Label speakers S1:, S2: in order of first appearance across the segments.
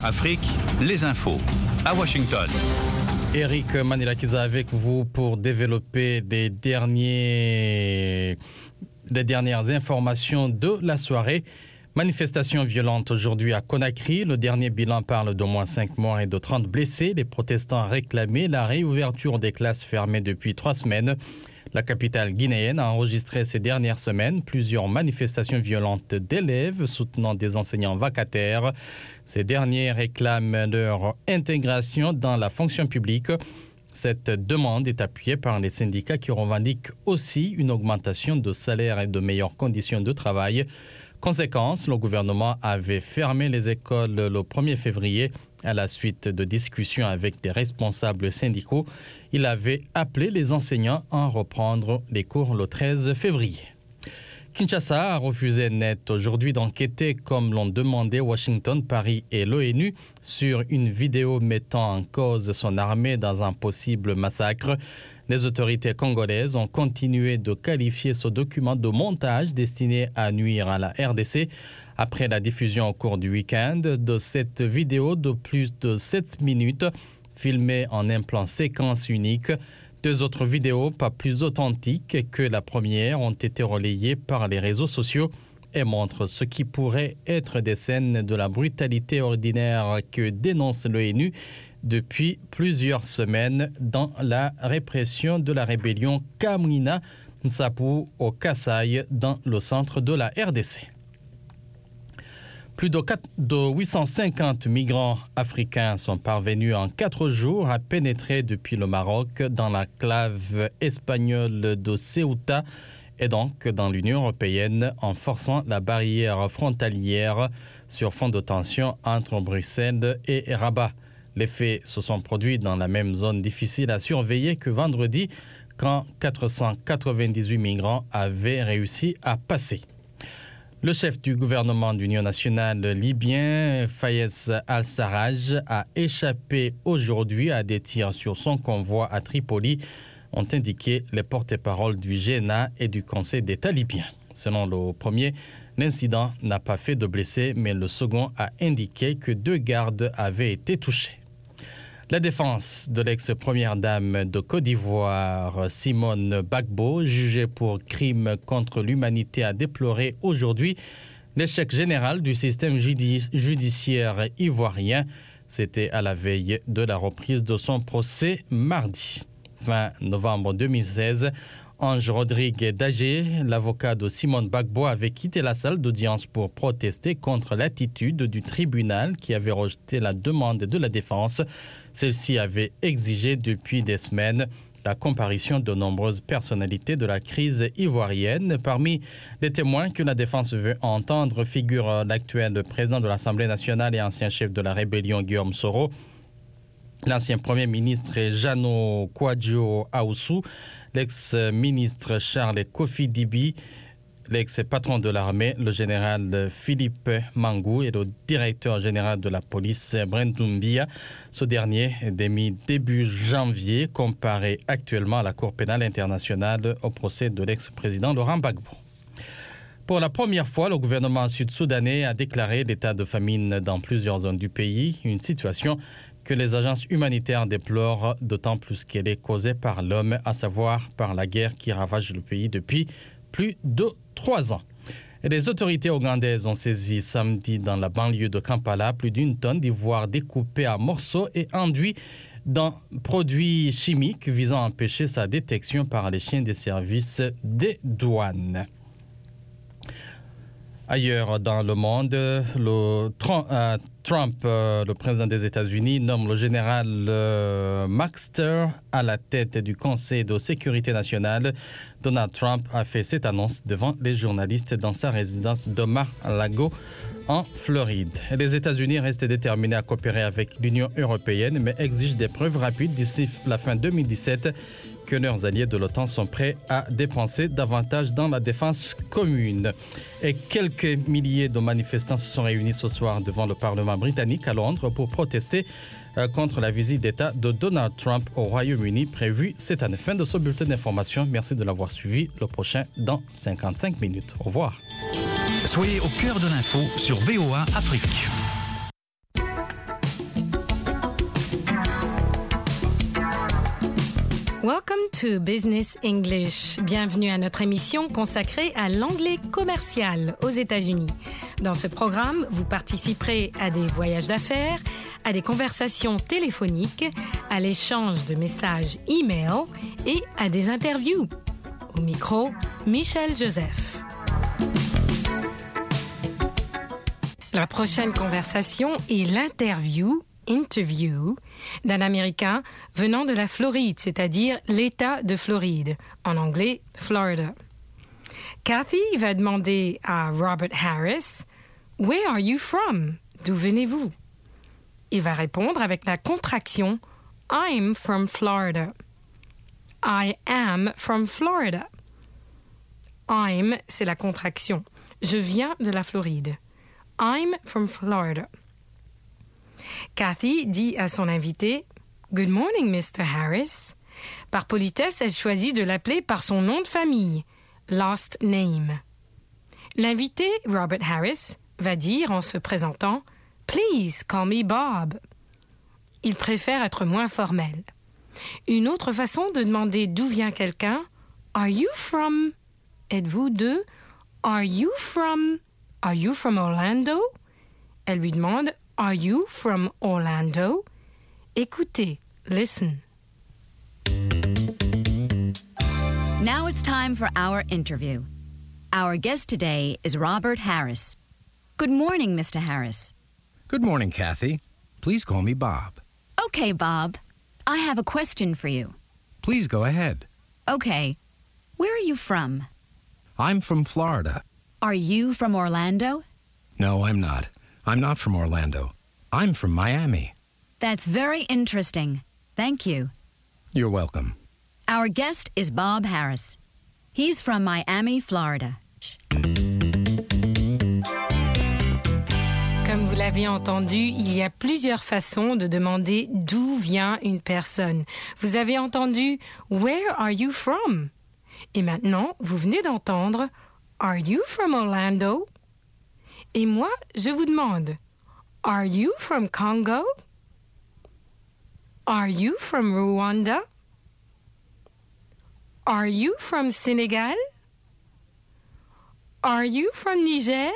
S1: Afrique, les infos. À Washington.
S2: Eric Manilakiza avec vous pour développer les dernières informations de la soirée. Manifestation violente aujourd'hui à Conakry. Le dernier bilan parle d'au moins 5 morts et de 30 blessés. Les protestants réclamaient la réouverture des classes fermées depuis 3 semaines. La capitale guinéenne a enregistré ces dernières semaines plusieurs manifestations violentes d'élèves soutenant des enseignants vacataires. Ces derniers réclament leur intégration dans la fonction publique. Cette demande est appuyée par les syndicats qui revendiquent aussi une augmentation de salaire et de meilleures conditions de travail. Conséquence, le gouvernement avait fermé les écoles le 1er février à la suite de discussions avec des responsables syndicaux. Il avait appelé les enseignants à reprendre les cours le 13 février. Kinshasa a refusé net aujourd'hui d'enquêter comme l'ont demandé Washington, Paris et l'ONU sur une vidéo mettant en cause son armée dans un possible massacre. Les autorités congolaises ont continué de qualifier ce document de montage destiné à nuire à la RDC après la diffusion au cours du week-end de cette vidéo de plus de 7 minutes filmée en un plan séquence unique. 2 autres vidéos pas plus authentiques que la première ont été relayées par les réseaux sociaux et montrent ce qui pourrait être des scènes de la brutalité ordinaire que dénonce l'ONU depuis plusieurs semaines dans la répression de la rébellion Kamwina Nsapu au Kasaï dans le centre de la RDC. Plus de 850 migrants africains sont parvenus en 4 jours à pénétrer depuis le Maroc dans l'enclave espagnole de Ceuta et donc dans l'Union européenne en forçant la barrière frontalière sur fond de tension entre Bruxelles et Rabat. Les faits se sont produits dans la même zone difficile à surveiller que vendredi quand 498 migrants avaient réussi à passer. Le chef du gouvernement d'union nationale libyen, Fayez al-Sarraj, a échappé aujourd'hui à des tirs sur son convoi à Tripoli, ont indiqué les porte-paroles du GENA et du Conseil d'État libyen. Selon le premier, l'incident n'a pas fait de blessés, mais le second a indiqué que 2 gardes avaient été touchés. La défense de l'ex-première dame de Côte d'Ivoire, Simone Gbagbo, jugée pour crime contre l'humanité, a déploré aujourd'hui l'échec général du système judiciaire ivoirien. C'était à la veille de la reprise de son procès mardi. Fin novembre 2016, Ange Rodrigue Dagé, l'avocat de Simone Gbagbo, avait quitté la salle d'audience pour protester contre l'attitude du tribunal qui avait rejeté la demande de la défense. Celle-ci avait exigé depuis des semaines la comparution de nombreuses personnalités de la crise ivoirienne. Parmi les témoins que la défense veut entendre figure l'actuel président de l'Assemblée nationale et ancien chef de la rébellion Guillaume Soro, l'ancien premier ministre Jeannot Kouadio Aoussou, l'ex-ministre Charles Kofi Dibi, l'ex-patron de l'armée, le général Philippe Mangou et le directeur général de la police, Brentumbia. Ce dernier, début janvier, comparé actuellement à la Cour pénale internationale au procès de l'ex-président Laurent Gbagbo. Pour la première fois, le gouvernement sud-soudanais a déclaré l'état de famine dans plusieurs zones du pays, une situation que les agences humanitaires déplorent, d'autant plus qu'elle est causée par l'homme, à savoir par la guerre qui ravage le pays depuis plus de 3 ans. Et les autorités ougandaises ont saisi samedi dans la banlieue de Kampala plus d'1 tonne d'ivoire découpé à morceaux et enduit dans produits chimiques visant à empêcher sa détection par les chiens des services des douanes. Ailleurs dans le monde, Trump, le président des États-Unis, nomme le général Maxter à la tête du Conseil de sécurité nationale. Donald Trump a fait cette annonce devant les journalistes dans sa résidence de Mar-a-Lago en Floride. Les États-Unis restent déterminés à coopérer avec l'Union européenne, mais exigent des preuves rapides d'ici la fin 2017 que leurs alliés de l'OTAN sont prêts à dépenser davantage dans la défense commune. Et quelques milliers de manifestants se sont réunis ce soir devant le Parlement britannique à Londres pour protester contre la visite d'État de Donald Trump au Royaume-Uni prévue cette année. Fin de ce bulletin d'information. Merci de l'avoir suivi. Le prochain dans 55 minutes. Au revoir.
S1: Soyez au cœur de l'info sur VOA Afrique.
S3: Welcome to Business English. Bienvenue à notre émission consacrée à l'anglais commercial aux États-Unis. Dans ce programme, vous participerez à des voyages d'affaires, à des conversations téléphoniques, à l'échange de messages e-mail et à des interviews. Au micro, Michel Joseph. La prochaine conversation est l'interview d'un Américain venant de la Floride, c'est-à-dire l'État de Floride, en anglais Florida. Kathy va demander à Robert Harris « Where are you from? » D'où venez-vous? Il va répondre avec la contraction « I'm from Florida ». « I am from Florida ». « I'm » c'est la contraction. Je viens de la Floride. « I'm from Florida ». Kathy dit à son invité « Good morning, Mr. Harris ». Par politesse, elle choisit de l'appeler par son nom de famille, last name. L'invité, Robert Harris, va dire en se présentant « Please call me Bob ». Il préfère être moins formel. Une autre façon de demander d'où vient quelqu'un « Are you from » Êtes-vous de « Are you from Orlando » Elle lui demande « Are you from Orlando ?» Écoutez, listen.
S4: Now it's time for our interview. Our guest today is Robert Harris. Good morning, Mr. Harris.
S5: Good morning, Kathy. Please call me Bob.
S4: Okay, Bob. I have a question for you.
S5: Please go ahead.
S4: Okay. Where are you from?
S5: I'm from Florida.
S4: Are you from Orlando?
S5: No, I'm not. I'm not from Orlando. I'm from Miami.
S4: That's very interesting. Thank you.
S5: You're welcome.
S4: Our guest is Bob Harris. He's from Miami, Florida.
S3: Comme vous l'avez entendu, il y a plusieurs façons de demander d'où vient une personne. Vous avez entendu « Where are you from ?» Et maintenant, vous venez d'entendre « Are you from Orlando ?» Et moi, je vous demande « Are you from Congo? Are you from Rwanda? Are you from Sénégal? Are you from Niger?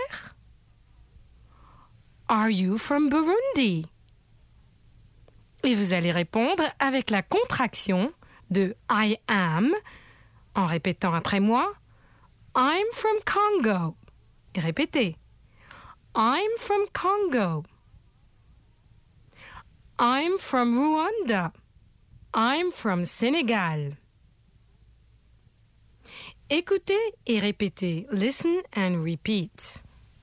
S3: Are you from Burundi? » Et vous allez répondre avec la contraction de « I am » en répétant après moi « I'm from Congo ». Et répétez « I'm from Congo ». I'm from Rwanda. I'm from Sénégal. Écoutez et répétez. Listen and repeat.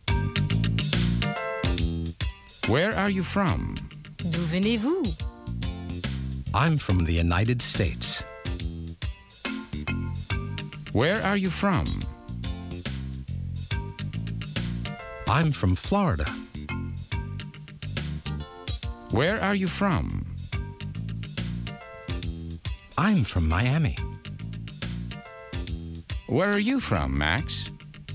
S1: Where are you from?
S3: D'où venez-vous?
S5: I'm from the United States.
S1: Where are you from?
S5: I'm from Florida.
S1: Where are you from?
S5: I'm from Miami.
S1: Where are you from, Max?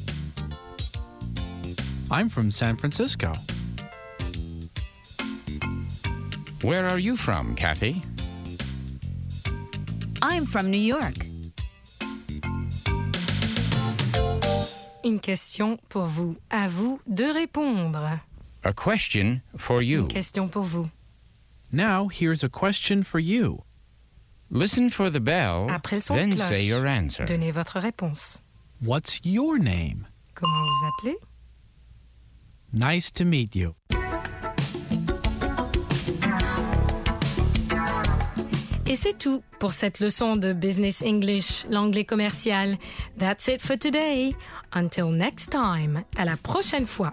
S6: I'm from San Francisco.
S1: Where are you from, Kathy?
S4: I'm from New York.
S3: Une question pour vous. À vous de répondre.
S1: A question for you.
S3: Une question pour vous.
S6: Now, here's a question for you.
S1: Listen for the bell,
S3: Après le son de
S1: then
S3: cloche,
S1: say your answer.
S3: donnez votre réponse.
S6: What's your name?
S3: Comment vous appelez?
S6: Nice to meet you.
S3: Et c'est tout pour cette leçon de Business English, l'anglais commercial. That's it for today. Until next time. À la prochaine fois.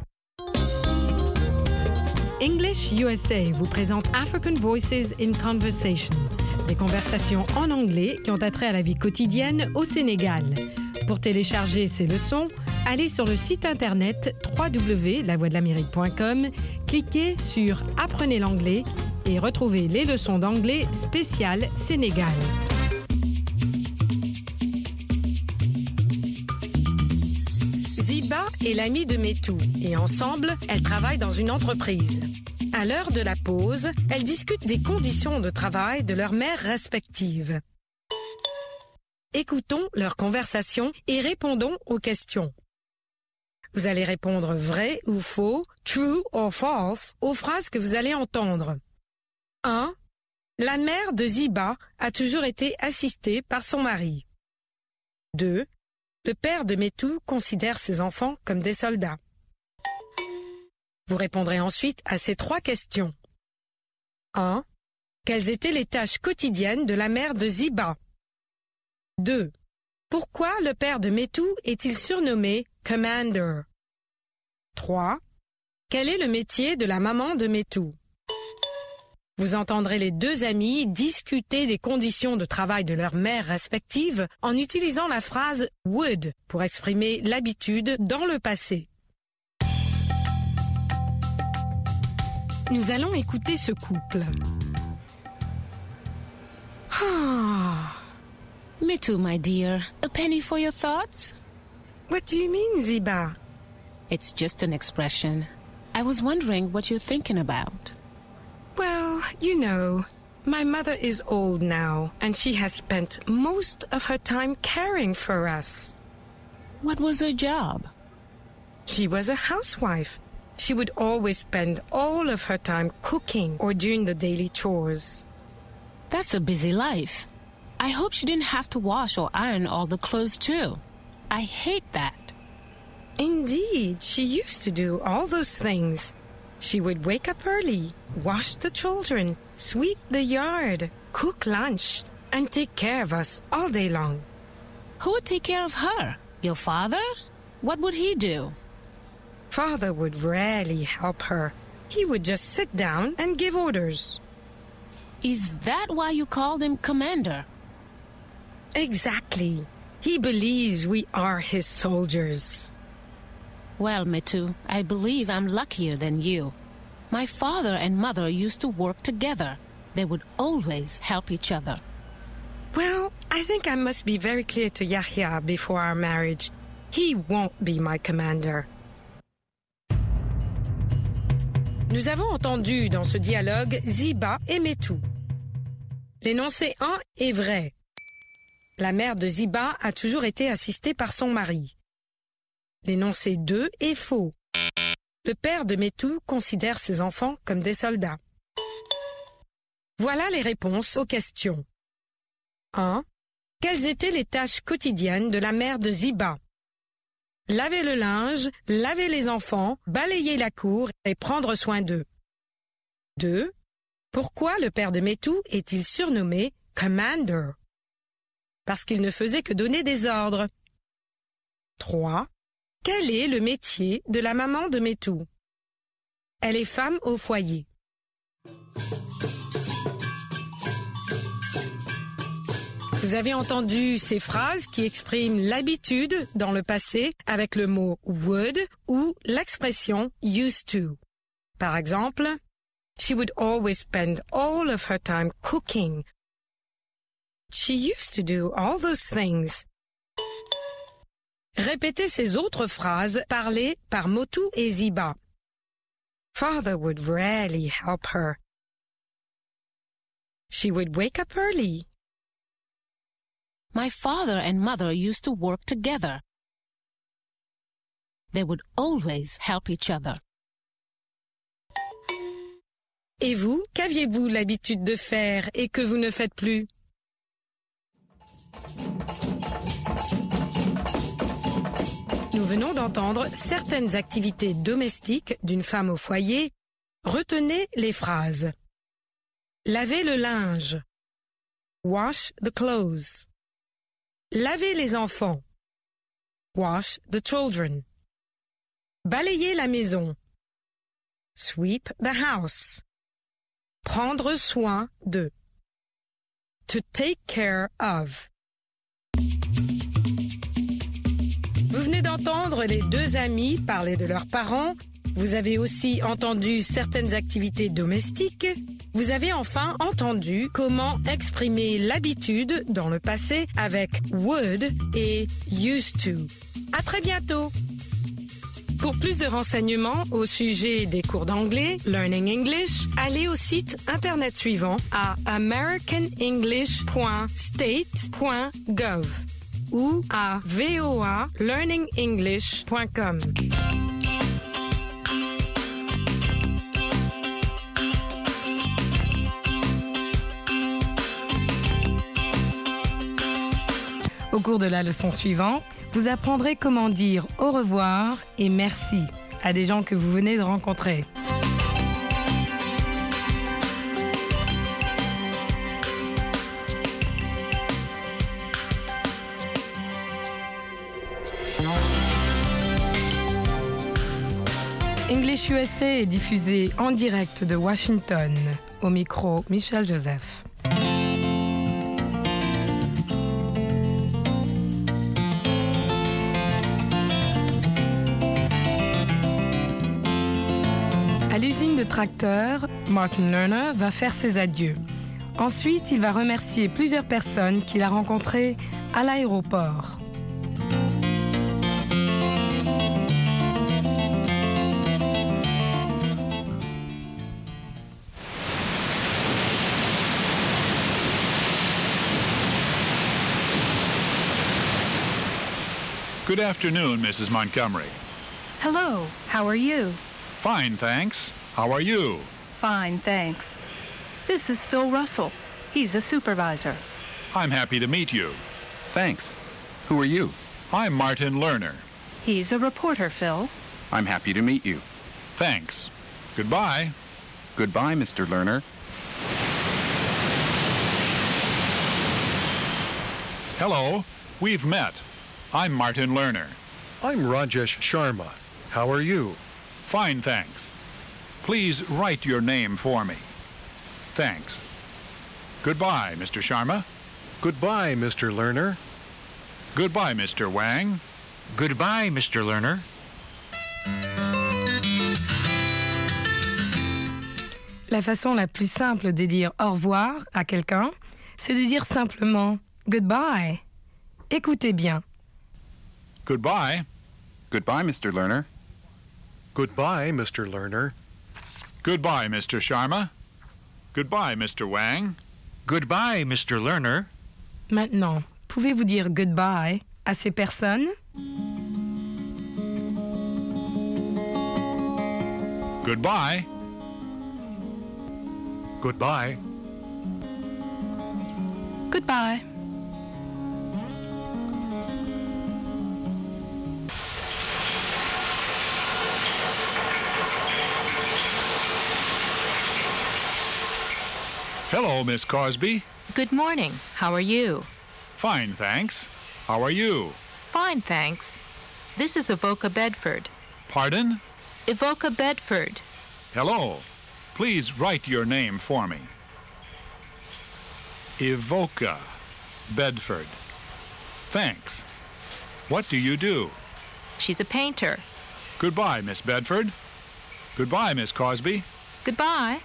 S3: English USA vous présente African Voices in Conversation. Des conversations en anglais qui ont attrait à la vie quotidienne au Sénégal. Pour télécharger ces leçons, allez sur le site internet www.lavoixdelamérique.com, cliquez sur « Apprenez l'anglais » et retrouvez les leçons d'anglais spéciales Sénégal. Ziba est l'amie de Metou et ensemble, elles travaillent dans une entreprise. À l'heure de la pause, elles discutent des conditions de travail de leurs mères respectives. écoutons leur conversation et répondons aux questions. Vous allez répondre vrai ou faux, true or false, aux phrases que vous allez entendre. 1. La mère de Ziba a toujours été assistée par son mari. 2. Le père de Métou considère ses enfants comme des soldats. Vous répondrez ensuite à ces 3 questions. 1. Quelles étaient les tâches quotidiennes de la mère de Ziba? 2. Pourquoi le père de Métou est-il surnommé Commander? 3. Quel est le métier de la maman de Métou? Vous entendrez les 2 amis discuter des conditions de travail de leurs mères respectives en utilisant la phrase would pour exprimer l'habitude dans le passé. Nous allons écouter ce couple.
S7: Métou, my dear, a penny for your thoughts?
S3: What do you mean, Ziba?
S7: It's just an expression. I was wondering what you're thinking about.
S3: Well, you know, my mother is old now, and she has spent most of her time caring for us.
S7: What was her job?
S3: She was a housewife. She would always spend all of her time cooking or doing the daily chores.
S7: That's a busy life. I hope she didn't have to wash or iron all the clothes too. I hate that.
S3: Indeed, she used to do all those things. She would wake up early, wash the children, sweep the yard, cook lunch, and take care of us all day long.
S7: Who would take care of her? Your father? What would he do?
S3: Father would rarely help her. He would just sit down and give orders.
S7: Is that why you called him Commander?
S3: Exactly. He believes we are his soldiers.
S7: Well, Métou, I believe I'm luckier than you. My father and mother used to work together. They would always help each other.
S3: Well, I think I must be very clear to Yahya before our marriage. He won't be my commander. Nous avons entendu dans ce dialogue Ziba et Métou. L'énoncé 1 est vrai. La mère de Ziba a toujours été assistée par son mari. L'énoncé 2 est faux. Le père de Métou considère ses enfants comme des soldats. Voilà les réponses aux questions. 1. Quelles étaient les tâches quotidiennes de la mère de Ziba? Laver le linge, laver les enfants, balayer la cour et prendre soin d'eux. 2. Pourquoi le père de Métou est-il surnommé Commander? Parce qu'il ne faisait que donner des ordres. 3. Quel est le métier de la maman de Métou? Elle est femme au foyer. Vous avez entendu ces phrases qui expriment l'habitude dans le passé avec le mot would ou l'expression used to. Par exemple, she would always spend all of her time cooking. She used to do all those things. Répétez ces autres phrases parlées par Motu et Ziba. Father would rarely help her. She would wake up early.
S7: My father and mother used to work together. They would always help each other.
S3: Et vous, qu'aviez-vous l'habitude de faire et que vous ne faites plus? Nous venons d'entendre certaines activités domestiques d'une femme au foyer. Retenez les phrases. Laver le linge. Wash the clothes. Laver les enfants. Wash the children. Balayer la maison. Sweep the house. Prendre soin de. To take care of. Vous venez d'entendre les deux amis parler de leurs parents. Vous avez aussi entendu certaines activités domestiques. Vous avez enfin entendu comment exprimer l'habitude dans le passé avec would et used to. À très bientôt! Pour plus de renseignements au sujet des cours d'anglais, Learning English, allez au site internet suivant à americanenglish.state.gov ou à voalearningenglish.com. Au cours de la leçon suivante, vous apprendrez comment dire au revoir et merci à des gens que vous venez de rencontrer. English USA est diffusé en direct de Washington. Au micro, Michel Joseph. À l'usine de tracteurs, Martin Lerner va faire ses adieux. Ensuite, il va remercier plusieurs personnes qu'il a rencontrées à l'aéroport.
S8: Good afternoon, Mrs. Montgomery.
S9: Hello, how are you?
S8: Fine, thanks. How are you?
S9: Fine, thanks. This is Phil Russell. He's a supervisor.
S8: I'm happy to meet you.
S10: Thanks. Who are you?
S8: I'm Martin Lerner.
S9: He's a reporter, Phil.
S10: I'm happy to meet you.
S8: Thanks. Goodbye.
S10: Goodbye, Mr. Lerner.
S8: Hello. We've met. I'm Martin Lerner.
S11: I'm Rajesh Sharma. How are you?
S8: Fine, thanks. Please write your name for me. Thanks. Goodbye, Mr. Sharma.
S11: Goodbye, Mr. Lerner.
S8: Goodbye, Mr. Wang.
S1: Goodbye, Mr. Lerner.
S3: La façon la plus simple de dire au revoir à quelqu'un, c'est de dire simplement goodbye. Écoutez bien.
S8: Goodbye.
S10: Goodbye, Mr. Lerner.
S11: Goodbye, Mr. Lerner.
S8: Goodbye, Mr. Sharma. Goodbye, Mr. Wang.
S1: Goodbye, Mr. Lerner.
S3: Maintenant, pouvez-vous dire goodbye à ces personnes?
S8: Goodbye.
S11: Goodbye.
S9: Goodbye.
S8: Hello, Miss Cosby.
S12: Good morning. How are you?
S8: Fine, thanks. How are you?
S12: Fine, thanks. This is Evoca Bedford.
S8: Pardon?
S12: Evoca Bedford.
S8: Hello. Please write your name for me. Evoca Bedford. Thanks. What do you do?
S12: She's a painter.
S8: Goodbye, Miss Bedford. Goodbye, Miss Cosby.
S12: Goodbye.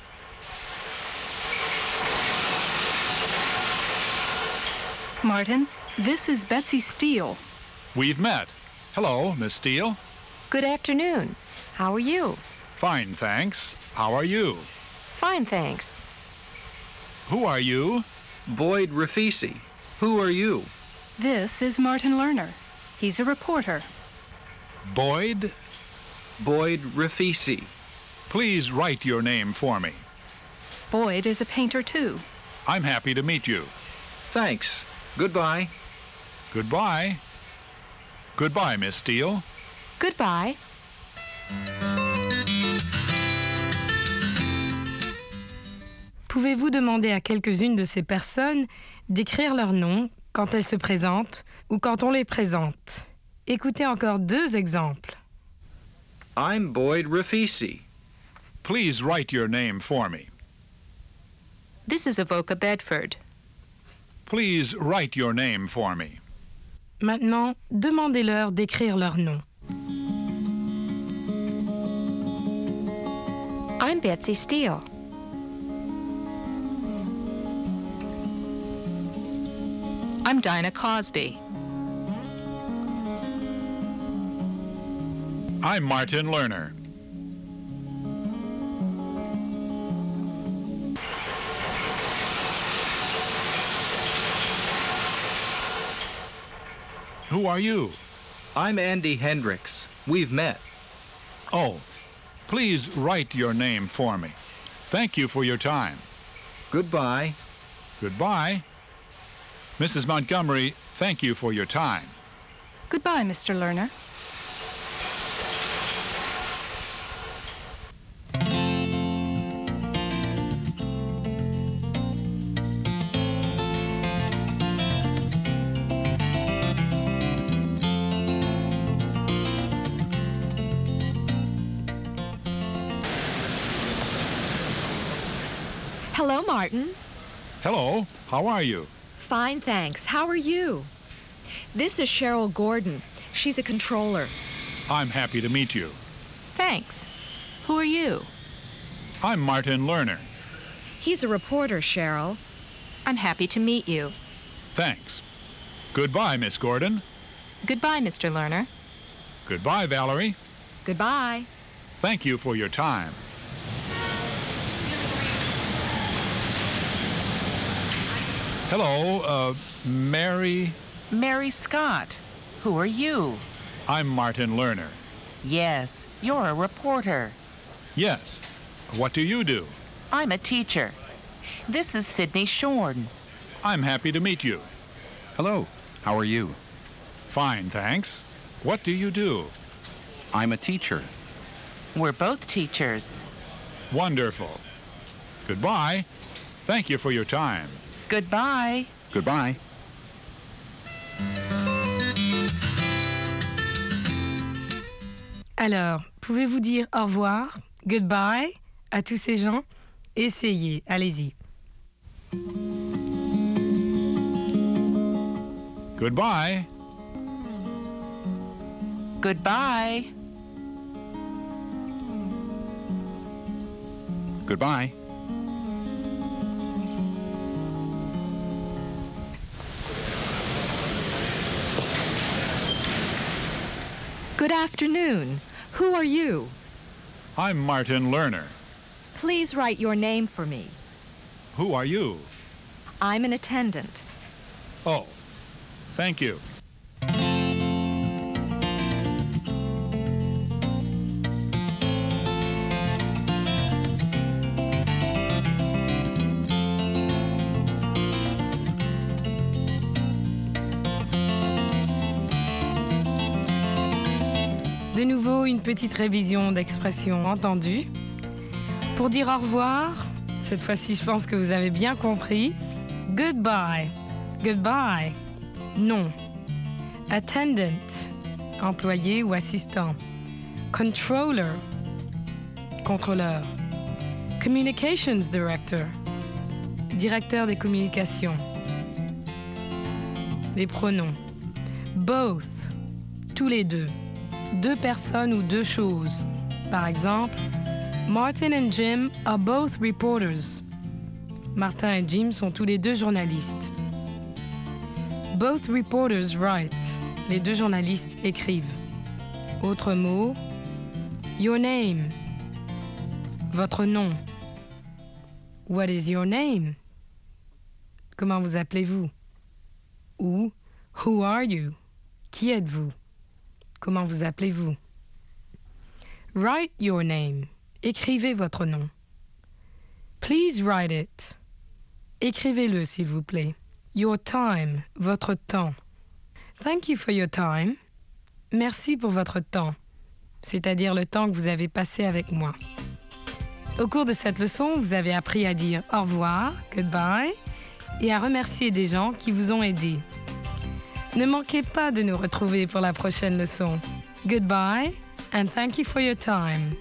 S9: Martin, this is Betsy Steele.
S8: We've met. Hello, Miss Steele.
S12: Good afternoon. How are you?
S8: Fine, thanks. How are you?
S12: Fine, thanks.
S8: Who are you?
S10: Boyd Rafisi. Who are you?
S9: This is Martin Lerner. He's a reporter.
S8: Boyd?
S10: Boyd Rafisi.
S8: Please write your name for me.
S9: Boyd is a painter, too.
S8: I'm happy to meet you.
S10: Thanks. Goodbye.
S8: Goodbye. Goodbye, Miss Steele.
S12: Goodbye.
S3: Pouvez-vous demander à quelques-unes de ces personnes d'écrire leur nom quand elles se présentent ou quand on les présente? Écoutez encore 2 exemples.
S10: I'm Boyd Rafisi.
S8: Please write your name for me.
S12: This is Evoca Bedford.
S8: Please write your name for me.
S3: Maintenant, demandez-leur d'écrire leur nom.
S12: I'm Betsy Steele. I'm Dinah Cosby.
S8: I'm Martin Lerner. Who are you?
S10: I'm Andy Hendricks. We've met.
S8: Oh, please write your name for me. Thank you for your time.
S10: Goodbye.
S8: Goodbye. Mrs. Montgomery, thank you for your time.
S9: Goodbye, Mr. Lerner.
S13: Hello, Martin.
S8: Hello, how are you?
S13: Fine, thanks. How are you? This is Cheryl Gordon. She's a controller.
S8: I'm happy to meet you.
S12: Thanks. Who are you?
S8: I'm Martin Lerner.
S13: He's a reporter, Cheryl.
S12: I'm happy to meet you.
S8: Thanks. Goodbye, Miss Gordon.
S12: Goodbye, Mr. Lerner.
S8: Goodbye, Valerie.
S13: Goodbye.
S8: Thank you for your time. Hello, Mary?
S14: Mary Scott. Who are you?
S8: I'm Martin Lerner.
S14: Yes, you're a reporter.
S8: Yes. What do you do?
S14: I'm a teacher. This is Sydney Shorn.
S8: I'm happy to meet you.
S15: Hello. How are you?
S8: Fine, thanks. What do you do?
S15: I'm a teacher.
S14: We're both teachers.
S8: Wonderful. Goodbye. Thank you for your time.
S14: Goodbye.
S15: Goodbye.
S3: Alors, pouvez-vous dire au revoir, goodbye, à tous ces gens? Essayez, allez-y.
S8: Goodbye.
S14: Goodbye.
S15: Goodbye.
S13: Good afternoon. Who are you?
S8: I'm Martin Lerner.
S13: Please write your name for me.
S8: Who are you?
S13: I'm an attendant.
S8: Oh, thank you.
S3: De nouveau, une petite révision d'expressions entendues. Pour dire au revoir, cette fois-ci, je pense que vous avez bien compris. Goodbye. Goodbye. Non. Attendant. Employé ou assistant. Controller. Contrôleur. Communications Director. Directeur des communications. Les pronoms. Both. Tous les deux. Deux personnes ou deux choses. Par exemple, Martin and Jim are both reporters. Martin et Jim sont tous les deux journalistes. Both reporters write. Les deux journalistes écrivent. Autre mot, your name. Votre nom. What is your name? Comment vous appelez-vous? Ou who are you? Qui êtes-vous? Comment vous appelez-vous? Write your name. Écrivez votre nom. Please write it. Écrivez-le, s'il vous plaît. Your time. Votre temps. Thank you for your time. Merci pour votre temps. C'est-à-dire le temps que vous avez passé avec moi. Au cours de cette leçon, vous avez appris à dire au revoir, goodbye, et à remercier des gens qui vous ont aidé. Ne manquez pas de nous retrouver pour la prochaine leçon. Goodbye and thank you for your time.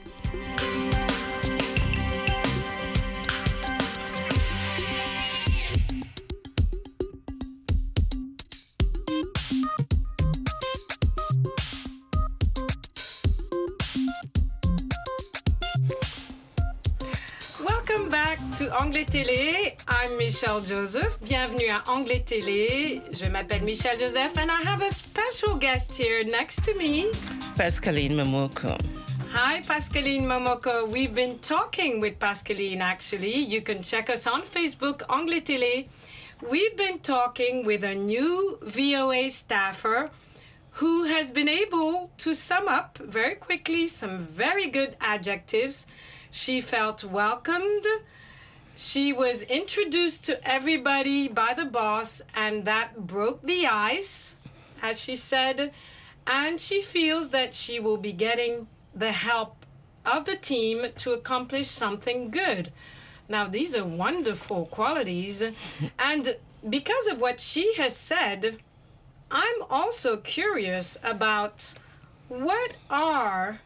S3: Welcome back to Anglais Télé. I'm Michelle Joseph. Bienvenue à Anglais Télé. Je m'appelle Michelle Joseph and I have a special guest here next to me.
S16: Pascaline Momoko.
S3: Hi, Pascaline Momoko. We've been talking with Pascaline, actually. You can check us on Facebook, Anglais Télé. We've been talking with a new VOA staffer who has been able to sum up very quickly some very good adjectives. She felt welcomed. She was introduced to everybody by the boss, and that broke the ice, as she said. And she feels that she will be getting the help of the team to accomplish something good. Now, these are wonderful qualities. And because of what she has said, I'm also curious about what are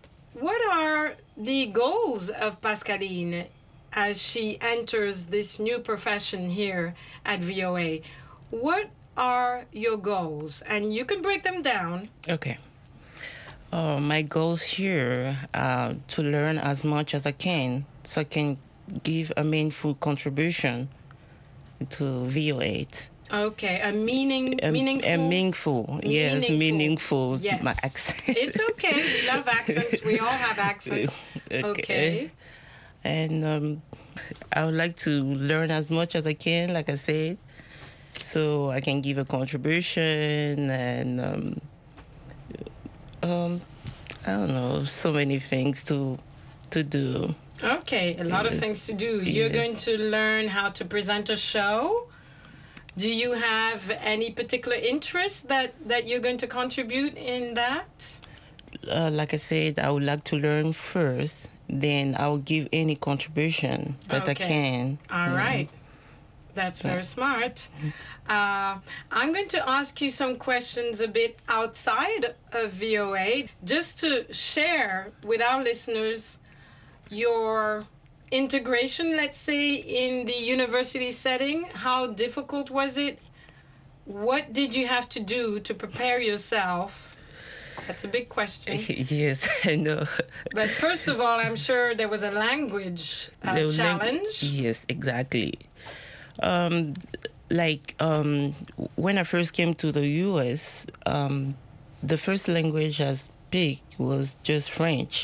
S3: the goals of Pascaline as she enters this new profession here at VOA. What are your goals? And you can break them down.
S16: Okay. My goals here are to learn as much as I can so I can give a meaningful contribution to VOA.
S3: Okay, meaningful.
S16: Yes, meaningful.
S3: Yes.
S16: My accent.
S3: It's okay. We love accents. We all have accents. Okay.
S16: And I would like to learn as much as I can, like I said, so I can give a contribution and I don't know, so many things to do.
S3: Okay, a lot of things to do. You're going to learn how to present a show. Do you have any particular interest that you're going to contribute in that?
S16: Like I said, I would like to learn first, then I'll give any contribution that I can.
S3: All right. That's very smart. I'm going to ask you some questions a bit outside of VOA, just to share with our listeners your integration, let's say, in the university setting. How difficult was it? What did you have to do to prepare yourself? That's a big question.
S16: Yes, I know.
S3: But first of all, I'm sure there was a language challenge.
S16: Yes, exactly. When I first came to the U.S., the first language I speak was just French.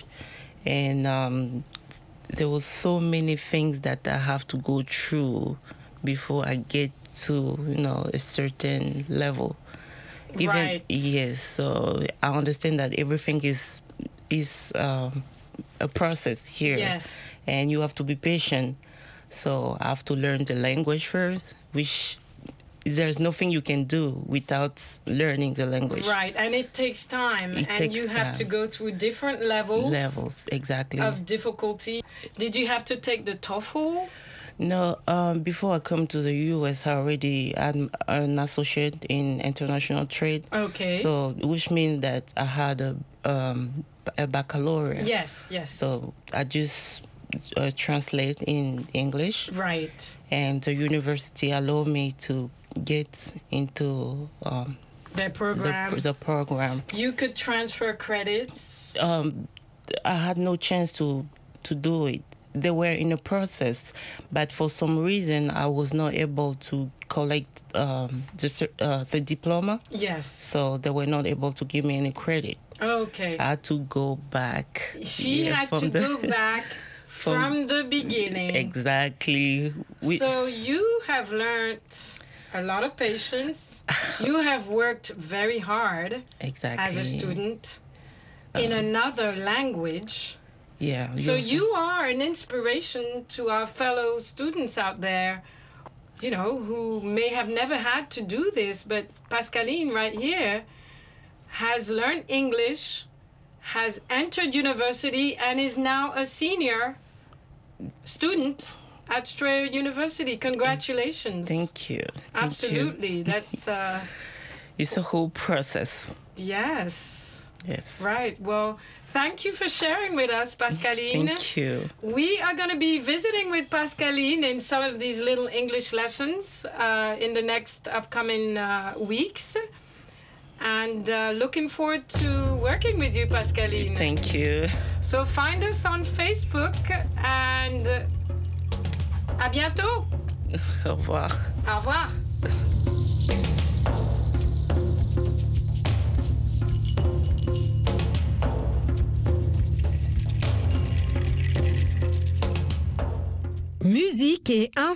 S16: And there was so many things that I have to go through before I get to, a certain level.
S3: Right.
S16: Yes, so I understand that everything is a process here.
S3: Yes.
S16: And you have to be patient. So I have to learn the language first, which there's nothing you can do without learning the language.
S3: Right, and it takes time. You have to go through different levels.
S16: Levels, exactly.
S3: Of difficulty. Did you have to take the TOEFL?
S16: No, before I come to the U.S., I already had an associate in international trade.
S3: Okay.
S16: So, which means that I had a baccalaureate.
S3: Yes.
S16: So I just translate in English.
S3: Right.
S16: And the university allowed me to get into
S3: their program.
S16: The program.
S3: You could transfer credits.
S16: I had no chance to do it. They were in a process, but for some reason I was not able to collect the diploma.
S3: Yes.
S16: So they were not able to give me any credit.
S3: Okay.
S16: I had to go back.
S3: She had to go back from the beginning.
S16: Exactly.
S3: So you have learned a lot of patience. You have worked very hard.
S16: Exactly.
S3: As a student in another language.
S16: Yeah.
S3: So you are an inspiration to our fellow students out there, who may have never had to do this, but Pascaline right here has learned English, has entered university, and is now a senior student at Strayer University. Congratulations.
S16: Thank you.
S3: Absolutely. That's...
S16: it's a whole process.
S3: Yes.
S16: Yes.
S3: Right. Well, thank you for sharing with us, Pascaline.
S16: Thank you.
S3: We are going to be visiting with Pascaline in some of these little English lessons in the next upcoming weeks. And looking forward to working with you, Pascaline.
S16: Thank you.
S3: So find us on Facebook and À bientôt.
S16: Au revoir.
S3: Au revoir. Musique et